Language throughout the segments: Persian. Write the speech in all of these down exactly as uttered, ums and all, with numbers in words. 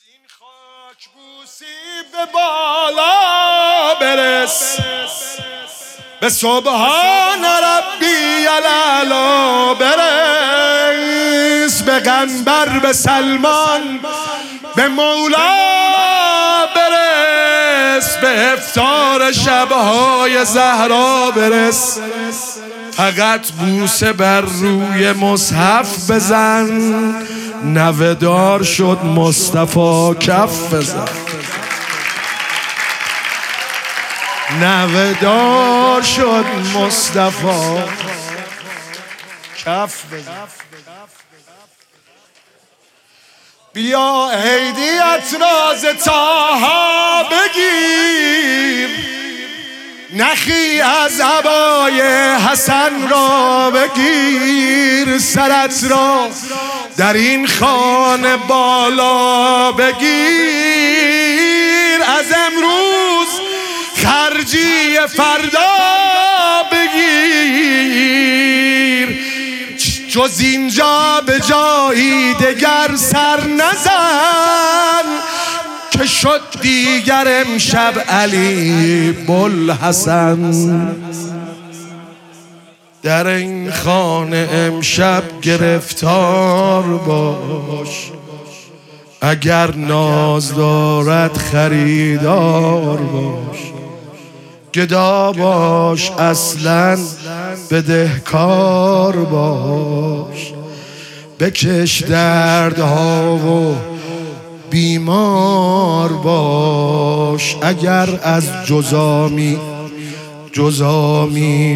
این خاک بوسی به بالا برس، به سبحان ربی الاعلی برس، به قنبر، به سلمان، به مولا برس، به افطار شبهای زهرا برس. فقط بوسه بر روی مصحف بزن، نودار شد مصطفی کف بزن، نودار شد مصطفی کف بزن. بیا هدیت راز طاها بگیر، نخی از عبای حسن را بگیر، سرت را در این خانه بالا بگیر، از امروز خرجی فردا بگیر، جز اینجا به جایی دگر سر نزن، که شد دیگر امشب علی بوالحسن. در این خانه امشب گرفتار باش، اگر ناز دارد خریدار باش، گدا باش اصلا بدهکار باش، بکش دردها و بیمار باش، اگر از جزامی جزامی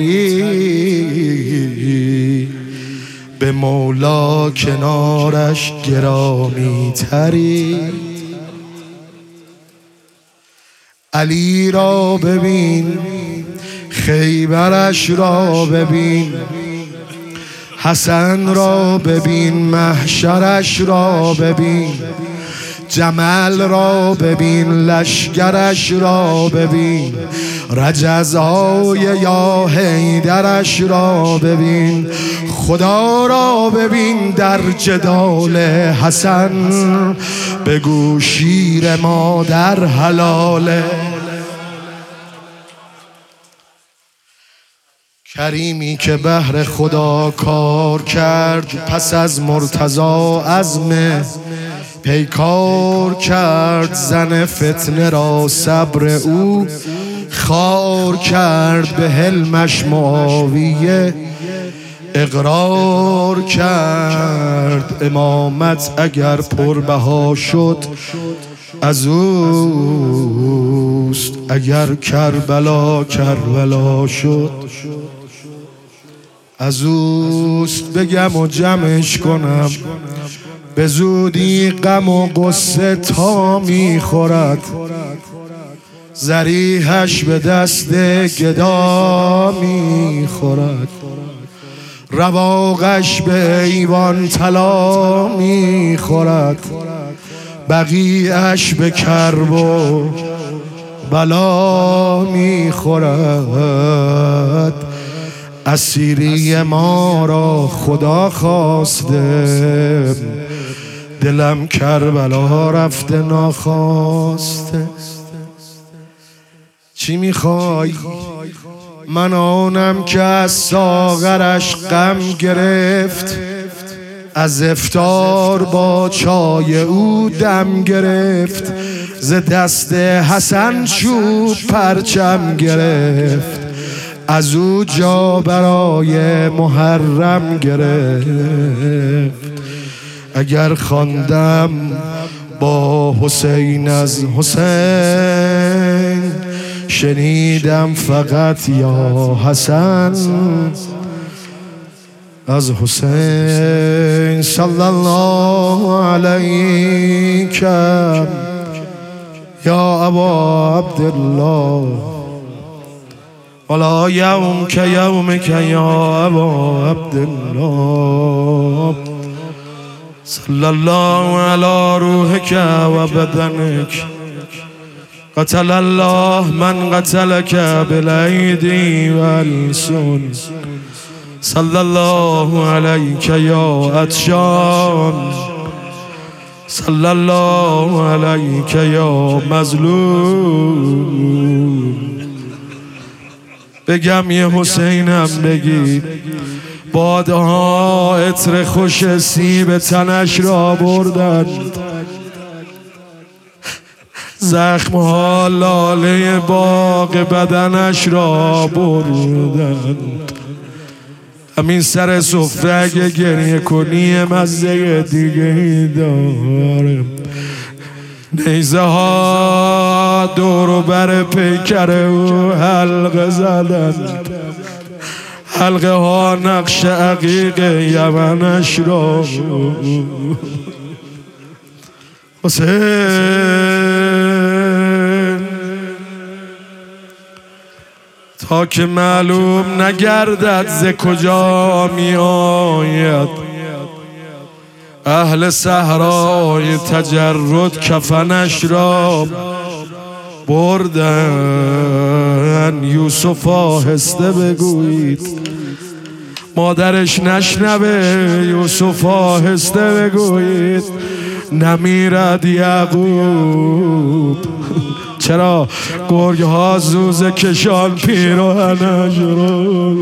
تری، به مولا کنارش گرامی تری. علی را ببین، خیبرش را ببین، حسن را ببین، محشرش را ببین، جمل را ببین، لشگرش را ببین، رجزهای یا حیدرش را ببین، خدا را ببین در جدال حسن، بگو شیر ما در حلاله. کریمی که بهر خدا کار کرد، پس از مرتضی عزم پیکار کرد، زن فتنه را صبر او خار کرد، به حلمش معاویه اقرار کرد، امامت اگر پربها شد از اوست، اگر کربلا کربلا شد از اوست. بگم و جمعش کنم، به زودی غم و غصه تا میخورد، ذریحش به دست گدا میخورد، رواقش به ایوان طلا میخورد، بقیه‌اش به کرب و بلا میخورد. اسیری ما را خدا خواسته، دلم کربلا رفته ناخواسته. چی میخوای؟ من آنم که از ساغرش غم گرفت، از افطار با چای او دم گرفت، ز دست حسن چوب پرچم گرفت، از او جا برای محرم گرفت. اگر خواندم با حسین از حسین، شنیدم فقط یا حسن از حسین. صلی الله علیک یا ابا عبدالله، ولا یوم که یوم که یا ابا عبدالله، صلی الله علی روحک و بدنک، قتل الله من قتلک بالایدی و السن، صلی الله علیک یا عطشان، صلی الله علیک یا مظلوم. بگم یه حسینم بگی بادها عطر خوش سیب تنش را بردند، زخمها لاله باغ بدنش را بردند. همین سر سفره اگه گریه کنی مزه دیگه ای داره. نیزه ها دور و بر پیکر او حلقه زدند، حلقه ها نقش عقیق یمنش را. حسین تا که معلوم نگردد ز کجا می آید، اهل صحرای تجرد کفنش را بردن. یوسف آهسته بگویید مادرش نشنوه، یوسف آهسته بگویید نمیرد یعقوب. چرا گرگ ها زوزه کشان پیراهنش رو.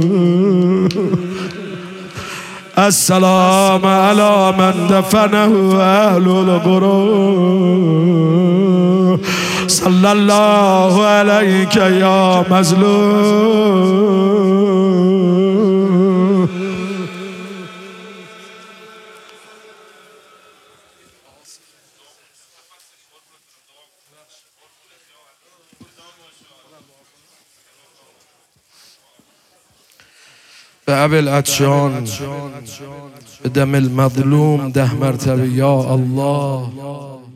السلام علی من دفنه اهل القرى. صلی الله علیک یا مظلوم. به ابی العطشان به دم المظلوم ده مرتبه یا الله.